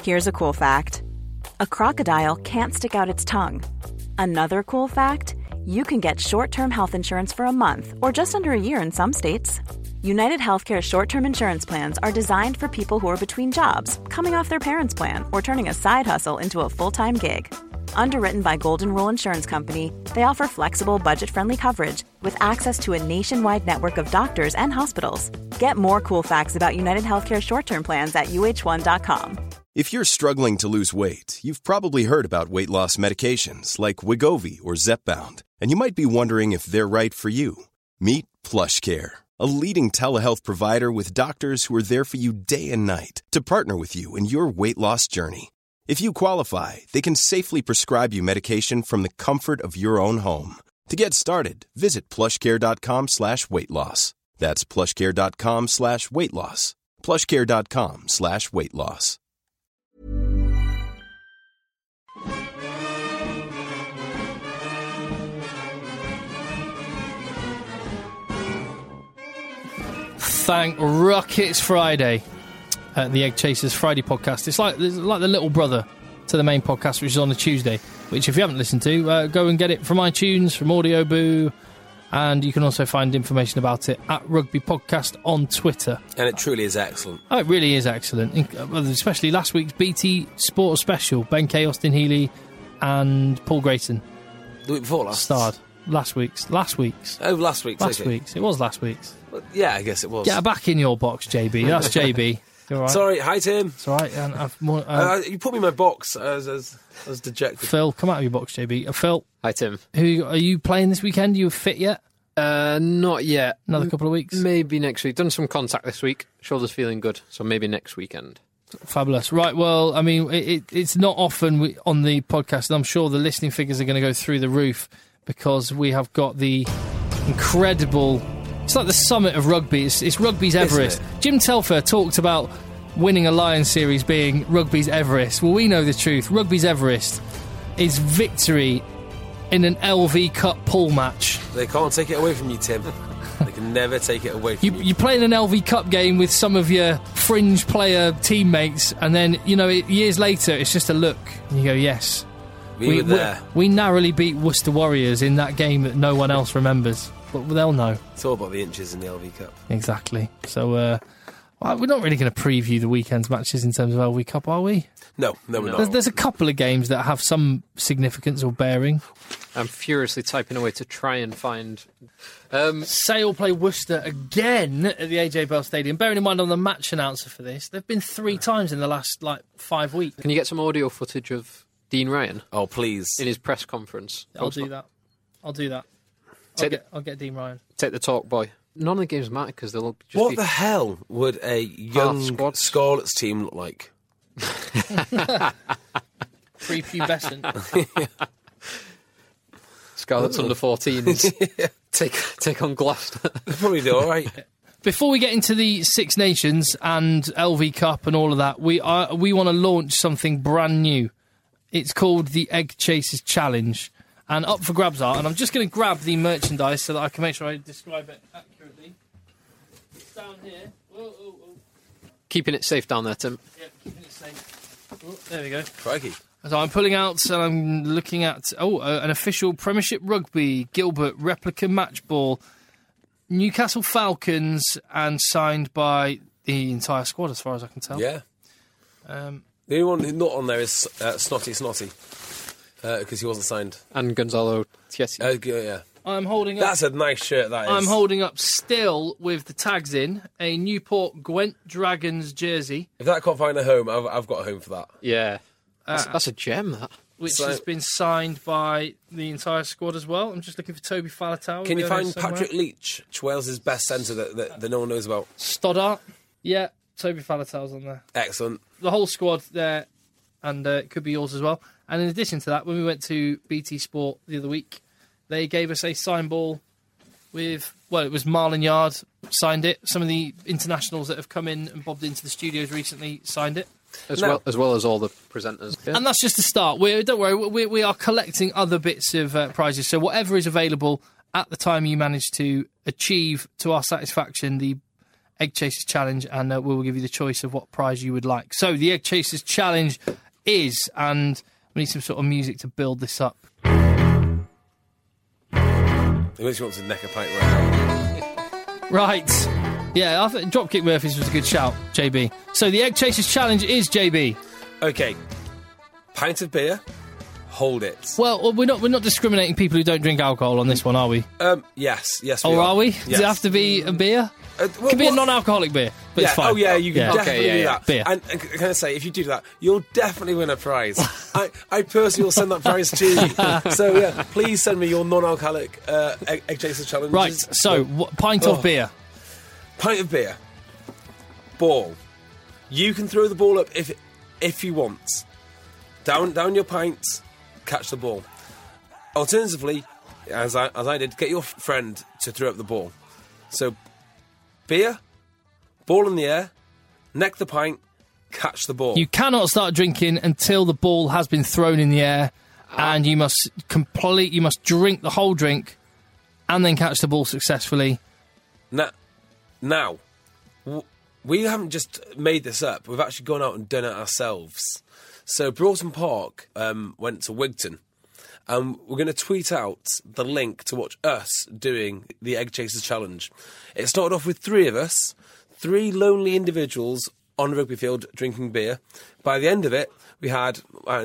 Here's a cool fact. A crocodile can't stick out its tongue. Another cool fact, you can get short-term health insurance for a month or just under a year in some states. United Healthcare short-term insurance plans are designed for people who are between jobs, coming off their parents' plan, or turning a side hustle into a full-time gig. Underwritten by Golden Rule Insurance Company, they offer flexible, budget-friendly coverage with access to a nationwide network of doctors and hospitals. Get more cool facts about United Healthcare short-term plans at uh1.com. If you're struggling to lose weight, you've probably heard about weight loss medications like Wegovy or Zepbound, and you might be wondering if they're right for you. Meet PlushCare, a leading telehealth provider with doctors who are there for you day and night to partner with you in your weight loss journey. If you qualify, they can safely prescribe you medication from the comfort of your own home. To get started, visit plushcare.com/weight-loss. That's plushcare.com/weight-loss. plushcare.com/weight-loss. Thank Rockets Friday. The Egg Chasers Friday podcast. It's like the little brother to the main podcast, which is on a Tuesday, which if you haven't listened to, go and get it from iTunes, from Audio Boo, and you can also find information about it at Rugby Podcast on Twitter. And it truly is excellent. Oh, it really is excellent, especially last week's BT Sport Special. Ben Kay, Austin Healey and Paul Grayson. The week before last? Starred. Last week's. Oh, last week's. Last okay. week's. It was last week's. Well, yeah, I guess it was. Get back in your box, JB. That's JB. You all right? Sorry, hi Tim. It's all right. And you put me in my box. I was dejected. Phil, come out of your box, JB. Phil. Hi Tim. Who are you playing this weekend? Are you fit yet? Not yet. Another couple of weeks? Maybe next week. Done some contact this week. Shoulder's feeling good, so maybe next weekend. Fabulous. Right, well, I mean, it's not often on the podcast, and I'm sure the listening figures are going to go through the roof because we have got the incredible... It's like the summit of rugby. It's rugby's Everest. Jim Telfer talked about winning a Lions series being rugby's Everest. Well, we know the truth. Rugby's Everest is victory in an LV Cup pool match. They can't take it away from you, Tim. They can never take it away from you. You play in an LV Cup game with some of your fringe player teammates, and then, years later, it's just a look. And you go, yes. We were there. We narrowly beat Worcester Warriors in that game that no one else remembers. But they'll know. It's all about the inches in the LV Cup. Exactly. So, we're not really going to preview the weekend's matches in terms of LV Cup, are we? No, we're not. There's a couple of games that have some significance or bearing. I'm furiously typing away to try and find... Sale play Worcester again at the AJ Bell Stadium. Bearing in mind I'm the match announcer for this, they've been 3 times in the last, 5 weeks. Can you get some audio footage of Dean Ryan? Oh, please. In his press conference. I'll do that. I'll get Dean Ryan. Take the talk, boy. None of the games matter because they'll just What the hell would a young Scarlets team look like? Prepubescent. Scarlets under 14s. Take on Gloucester. They'll probably do all right. Before we get into the Six Nations and LV Cup and all of that, we want to launch something brand new. It's called the Egg Chasers Challenge. And up for grabs are, and I'm just going to grab the merchandise so that I can make sure I describe it accurately. It's down here. Whoa. Keeping it safe down there, Tim. Yeah, keeping it safe. Oh, there we go. Crikey. So I'm pulling out and I'm looking at, an official Premiership Rugby Gilbert replica match ball, Newcastle Falcons, and signed by the entire squad as far as I can tell. Yeah. The only one who's not on there is Snotty. Because he wasn't signed. And Gonzalo Tiesi. Yeah. I'm holding up... That's a nice shirt, that is. I'm holding up still, with the tags in, a Newport Gwent Dragons jersey. If that can't find a home, I've got a home for that. Yeah. That's a gem, that. Which has been signed by the entire squad as well. I'm just looking for Toby Faletau. Can you find Patrick Leach, Wales' best centre that no one knows about? Stoddart. Yeah, Toby Faletau's on there. Excellent. The whole squad there, and it could be yours as well. And in addition to that, when we went to BT Sport the other week, they gave us a sign ball with, it was Marlon Yard signed it. Some of the internationals that have come in and bobbed into the studios recently signed it. As well as all the presenters. Yeah. And that's just the start. Don't worry, we are collecting other bits of prizes. So whatever is available at the time you manage to achieve, to our satisfaction, the Egg Chasers Challenge, and we will give you the choice of what prize you would like. So the Egg Chasers Challenge is, and we need some sort of music to build this up. It makes you want to neck a pint right now. Right. Yeah, I think Dropkick Murphys was a good shout, JB. So the Egg Chasers Challenge is, JB. Okay. Pint of beer. Hold it. Well, we're not discriminating people who don't drink alcohol on this one, are we? Yes, we or are we? Yes. Does it have to be a beer? It can be a non-alcoholic beer, but it's fine. Oh, yeah, you can definitely do that. Beer. And can I say, if you do that, you'll definitely win a prize. I personally will send that prize to you. So, yeah, please send me your non-alcoholic Egg Chasers Challenge. Right, so, pint of beer. Pint of beer. Ball. You can throw the ball up if you want. Down your pint, catch the ball. Alternatively, as I did, get your friend to throw up the ball. So, beer, ball in the air, neck the pint, catch the ball. You cannot start drinking until the ball has been thrown in the air, and you must drink the whole drink, and then catch the ball successfully. Now, we haven't just made this up. We've actually gone out and done it ourselves. So Broughton Park went to Wigton, and we're going to tweet out the link to watch us doing the Egg Chasers Challenge. It started off with 3 of us, 3 lonely individuals on a rugby field drinking beer. By the end of it, we had,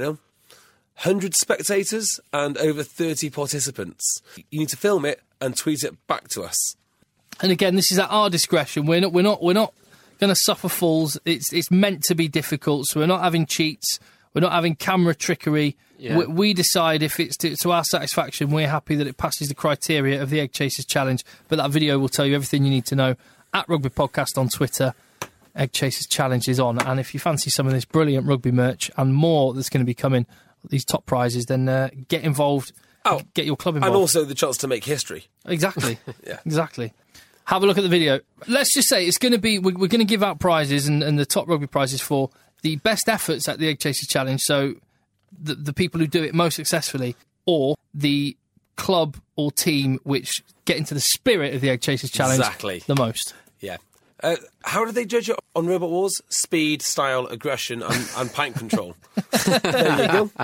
100 spectators and over 30 participants. You need to film it and tweet it back to us. And again, this is at our discretion. We're not going to suffer fools. It's meant to be difficult, so we're not having cheats. We're not having camera trickery. Yeah. We decide if it's to our satisfaction. We're happy that it passes the criteria of the Egg Chasers Challenge. But that video will tell you everything you need to know. At Rugby Podcast on Twitter, Egg Chasers Challenge is on. And if you fancy some of this brilliant rugby merch and more that's going to be coming, these top prizes, then get involved. Get your club involved. And also the chance to make history. Exactly. Yeah. Exactly. Have a look at the video. Let's just say it's going to be... We're going to give out prizes and the top rugby prizes for the best efforts at the Egg Chasers Challenge, so the people who do it most successfully, or the club or team which get into the spirit of the Egg Chasers Challenge the most. Yeah. How do they judge it on Robot Wars? Speed, style, aggression, and pint control. There you go.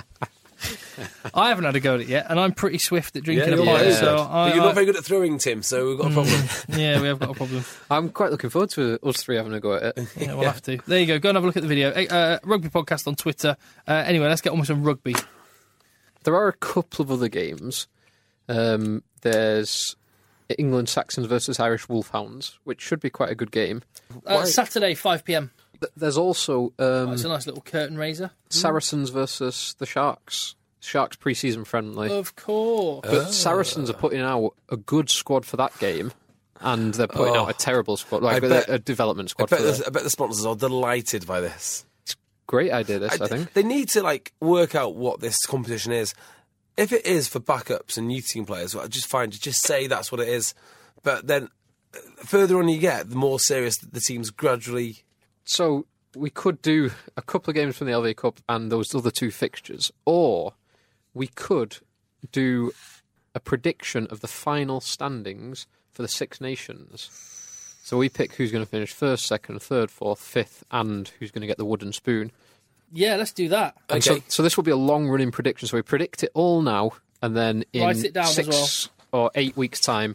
I haven't had a go at it yet, and I'm pretty swift at drinking a pint. So but you're not very good at throwing, Tim, so we've got a problem. Yeah, we have got a problem. I'm quite looking forward to us 3 having a go at it. Yeah, we'll have to. There you go. Go and have a look at the video. Rugby Podcast on Twitter. Anyway, let's get on with some rugby. There are a couple of other games. There's England Saxons versus Irish Wolfhounds, which should be quite a good game. Saturday, 5 p.m. There's also... it's a nice little curtain raiser. Saracens versus the Sharks. Sharks pre-season friendly. Of course. But Saracens are putting out a good squad for that game, and they're putting out a terrible squad, a development squad. I bet the sponsors are delighted by this. It's a great idea, I think. They need to work out what this competition is. If it is for backups and youth team players, well, just fine. Just say that's what it is. But then, further on you get, the more serious the teams gradually... So, we could do a couple of games from the LV Cup and those other 2 fixtures, or we could do a prediction of the final standings for the 6 Nations. So we pick who's going to finish 1st, 2nd, 3rd, 4th, 5th, and who's going to get the wooden spoon. Yeah, let's do that. Okay. So this will be a long-running prediction, so we predict it all now, and then in write it down 6 or 8 weeks' time...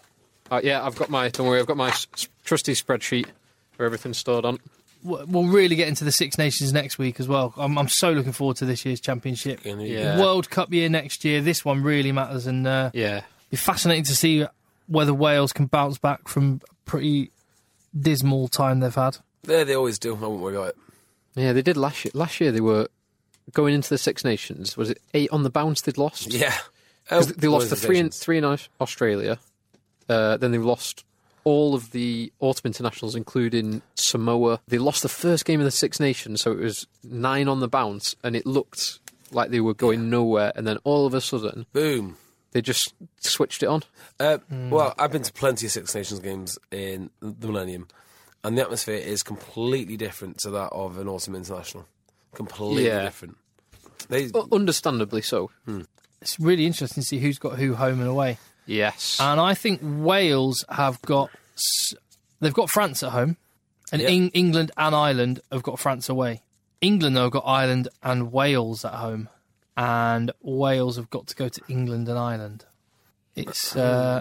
I've got my trusty spreadsheet where everything's stored on. We'll really get into the 6 Nations next week as well. I'm so looking forward to this year's championship. Yeah. World Cup year next year. This one really matters, and it'll be fascinating to see whether Wales can bounce back from a pretty dismal time they've had. Yeah, they always do. I won't worry about it. Yeah, they did last year. Last year they were going into the 6 Nations. Was it 8 on the bounce they'd lost? Yeah. They lost the 3 in Australia. Then they lost all of the autumn internationals, including Samoa. They lost the first game of the 6 Nations, so it was 9 on the bounce, and it looked like they were going nowhere, and then all of a sudden... Boom. They just switched it on. Well, I've been to plenty of 6 Nations games in the Millennium, and the atmosphere is completely different to that of an autumn international. Completely different. Understandably so. It's really interesting to see who's got who home and away. Yes. And I think Wales have got They've got France at home, and Yep. England and Ireland have got France away. England, though, have got Ireland and Wales at home, and Wales have got to go to England and Ireland. It's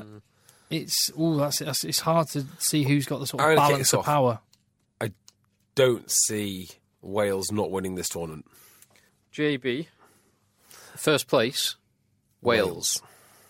hard to see who's got the sort of I'm gonna kick balance us of off. power. I don't see Wales not winning this tournament. JB, first place, Wales.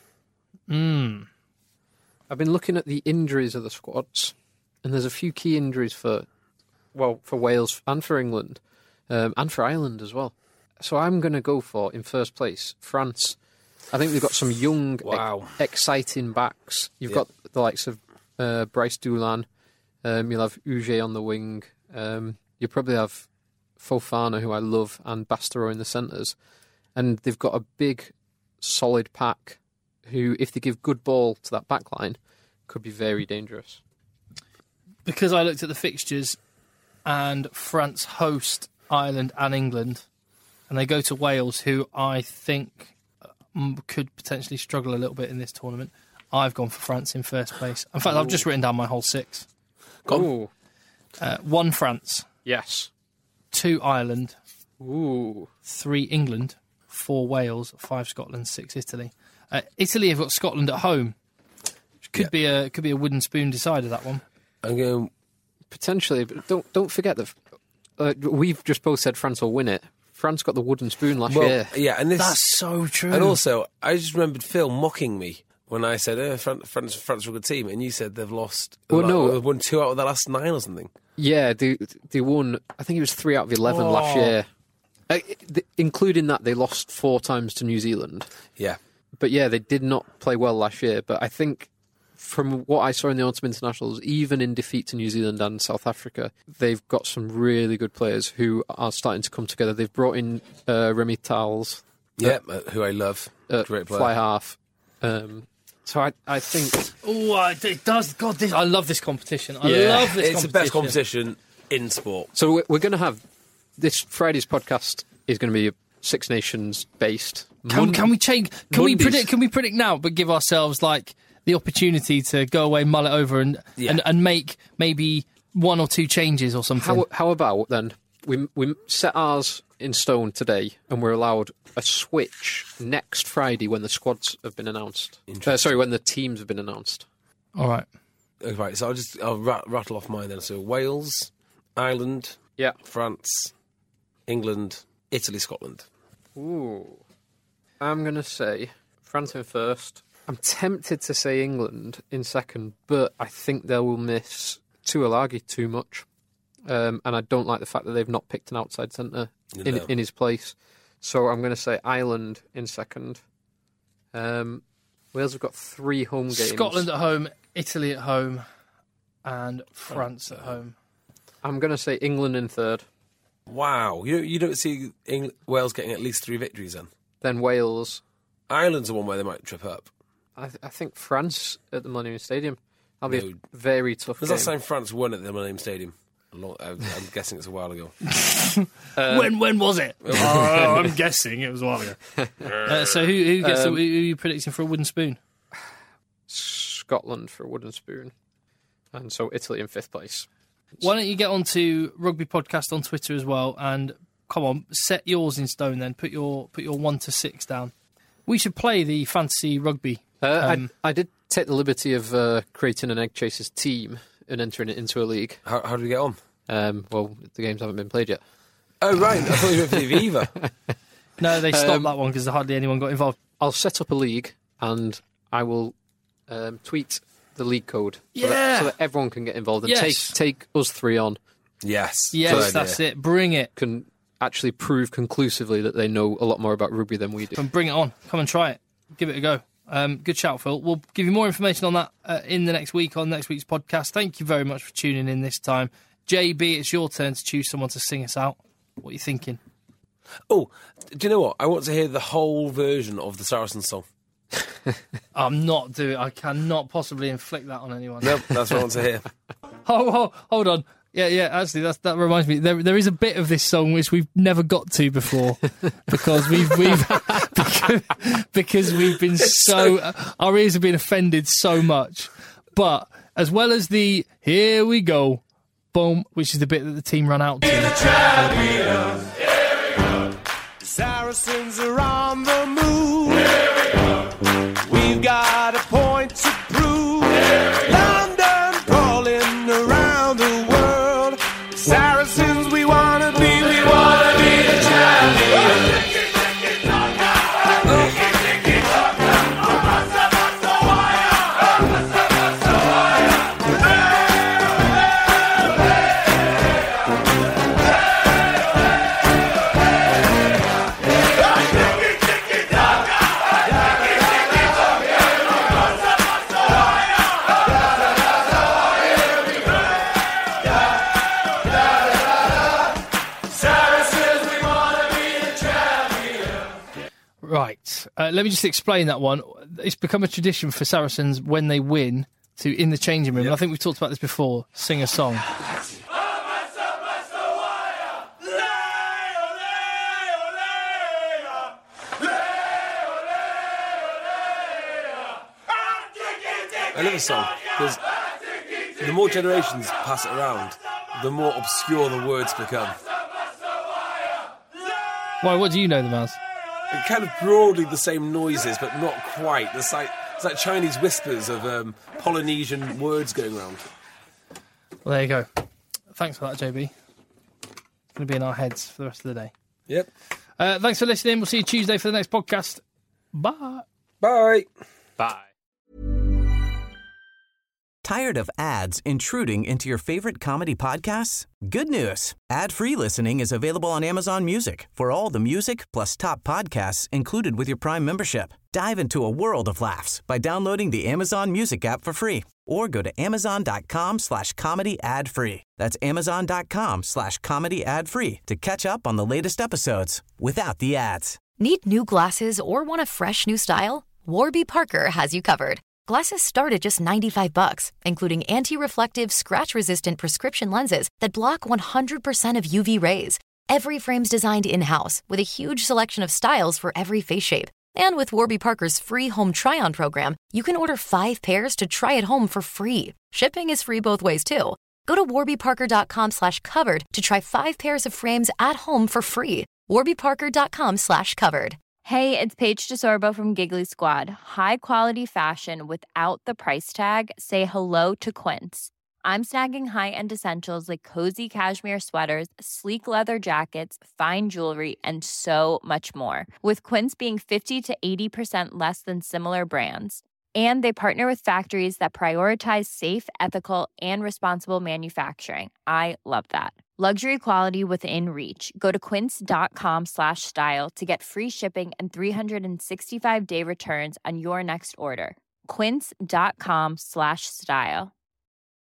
I've been looking at the injuries of the squads, and there's a few key injuries for Wales and for England, and for Ireland as well. So I'm going to go for, in first place, France. I think we've got some young, Wow. exciting backs. You've Yep. got the likes of Bryce Doolan. You'll have Uge on the wing. You'll probably have Fofana, who I love, and Bastareaud in the centres. And they've got a big, solid pack who, if they give good ball to that back line, could be very dangerous. Because I looked at the fixtures, and France host Ireland and England, and they go to Wales, who I think could potentially struggle a little bit in this tournament. I've gone for France in first place. In fact, I've just written down my whole 6. Ooh. 1 France, Yes. 2 Ireland, Ooh. 3 England, 4 Wales, 5 Scotland, 6 Italy. Italy have got Scotland at home. Could be a wooden spoon decider, that one. I'm going. Potentially, but don't forget that we've just both said France will win it. France got the wooden spoon last year. Yeah, and this. That's so true. And also, I just remembered Phil mocking me when I said, France are a good team, and you said they've lost. Well, no. They've won 2 out of the last 9 or something. Yeah, they won, I think it was 3 out of 11 last year. Including that, they lost 4 times to New Zealand. Yeah. But yeah, they did not play well last year. But I think from what I saw in the autumn internationals, even in defeat to New Zealand and South Africa, they've got some really good players who are starting to come together. They've brought in Remy Tals, Who I love. Great player. fly half. So I think Oh, it does. God, I love this competition. I Yeah. love this competition. It's the best competition in sport. so. We're going to have this Friday's podcast is going to be Six Nations based. Can we change? Can we Mondays. predict? Can we predict now? But give ourselves like the opportunity to go away, mull it over, and make maybe 1 or 2 changes or something. How about then we set ours in stone today, and we're allowed a switch next Friday when the squads have been announced. When the teams have been announced. All right. Right, so I'll rattle off mine then. So Wales, Ireland, Yeah. France, England, Italy, Scotland. Ooh. I'm going to say France in first. I'm tempted to say England in second, but I think they will miss Tuilagi too much. And I don't like the fact that they've not picked an outside centre in his place. So I'm going to say Ireland in second. Wales have got 3 home games. Scotland at home, Italy at home, and France at home. I'm going to say England in third. Wow, you don't see Wales getting at least 3 victories then? Then Wales. Ireland's the one where they might trip up. I think France at the Millennium Stadium. That'll be No. a very tough Was game. that time France won at the Millennium Stadium? I'm guessing it's a while ago. When was it? I'm guessing it was a while ago. So who gets who are you predicting for a wooden spoon? Scotland for a wooden spoon. And so Italy in 5th place. Why don't you get onto Rugby Podcast on Twitter as well, and come on, set yours in stone then. Put your 1 to 6 down. We should play the fantasy rugby. I did take the liberty of creating an Egg Chasers team and entering it into a league. How did we get on? Well, the games haven't been played yet. Oh, right. I thought you went for the Aviva. No, they stopped that one because hardly anyone got involved. I'll set up a league and I will tweet the league code so that everyone can get involved and Yes. take us 3 on. Yes. Yes, Good that's idea. it. Bring it. Can actually prove conclusively that they know a lot more about rugby than we do. And bring it on. Come and try it. Give it a go. Good shout, Phil. We'll give you more information on that in the next week on next week's podcast. Thank you very much for tuning in this time. JB, it's your turn to choose someone to sing us out. What are you thinking? Oh, do you know what? I want to hear the whole version of the Saracen song. I'm not doing it. I cannot possibly inflict that on anyone. Nope, that's what I want to hear. Hold on. Yeah. Actually, that reminds me. There is a bit of this song which we've never got to before because because we've been so our ears have been offended so much. But as well as the "Here we go, boom," which is the bit that the team run out to. Saracens are on the move. Here we go. We've got a point to prove. London calling around the world. Saracens, we wanna be the champions. Right. Let me just explain that one. It's become a tradition for Saracens when they win to, in the changing room, and I think we've talked about this before, sing a song. I love a song because the more generations pass it around, the more obscure the words become. Why, what do you know them as? Kind of broadly the same noises, but not quite. It's like Chinese whispers of Polynesian words going around. Well, there you go. Thanks for that, JB. It's going to be in our heads for the rest of the day. Yep. Thanks for listening. We'll see you Tuesday for the next podcast. Bye. Bye. Bye. Tired of ads intruding into your favorite comedy podcasts? Good news. Ad-free listening is available on Amazon Music for all the music plus top podcasts included with your Prime membership. Dive into a world of laughs by downloading the Amazon Music app for free or go to amazon.com/comedy ad-free. That's amazon.com/comedy ad-free to catch up on the latest episodes without the ads. Need new glasses or want a fresh new style? Warby Parker has you covered. Glasses start at just $95, including anti-reflective, scratch-resistant prescription lenses that block 100% of UV rays. Every frame's designed in-house with a huge selection of styles for every face shape. And with Warby Parker's free home try-on program, you can order 5 pairs to try at home for free. Shipping is free both ways, too. Go to warbyparker.com/covered to try 5 pairs of frames at home for free. warbyparker.com/covered. Hey, it's Paige DeSorbo from Giggly Squad. High quality fashion without the price tag. Say hello to Quince. I'm snagging high-end essentials like cozy cashmere sweaters, sleek leather jackets, fine jewelry, and so much more. With Quince being 50 to 80% less than similar brands. And they partner with factories that prioritize safe, ethical, and responsible manufacturing. I love that. Luxury quality within reach. Go to quince.com/style to get free shipping and 365-day returns on your next order. Quince.com/style.